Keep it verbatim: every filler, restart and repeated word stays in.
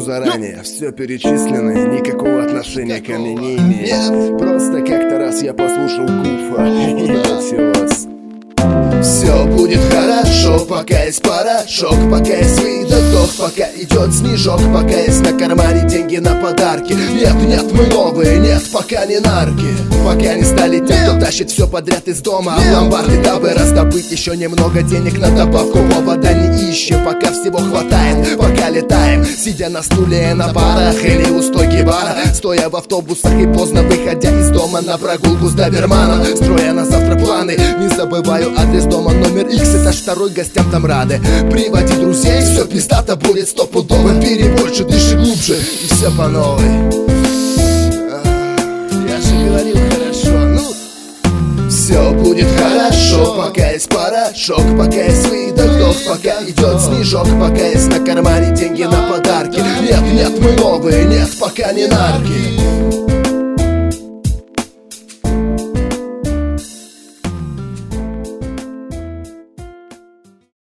заранее. Все перечисленное никакого отношения ко мне не имеет. Просто как-то раз я послушал Гуфа и началось. Все будет хорошо, пока есть порошок, пока есть выдох, пока идет снежок, пока есть на кармане деньги на подарки. Нет, нет, мы новые, нет, пока не нарки. Пока не стали тем, кто тащит все подряд из дома, а в ломбарды, дабы раздобыть еще немного денег на добавку. Повода не ищем, пока всего хватает, пока летаем, сидя на стуле и на барах или у стойки бара, стоя в автобусах и поздно выходя из дома на прогулку с доберманом, строя на завтра планы. Не забываю адрес дома, номер икс, этаж второй, гостям там рады. Приводи друзей, все пиздато будет стопудово. Бери больше, дыши глубже, и все по новой. Я же говорил хорошо, ну. Все будет хорошо, пока есть порошок, пока есть выдох, пока идет снежок, пока есть на кармане деньги на подарки. Нет, нет, мы новые, нет, пока не нарки.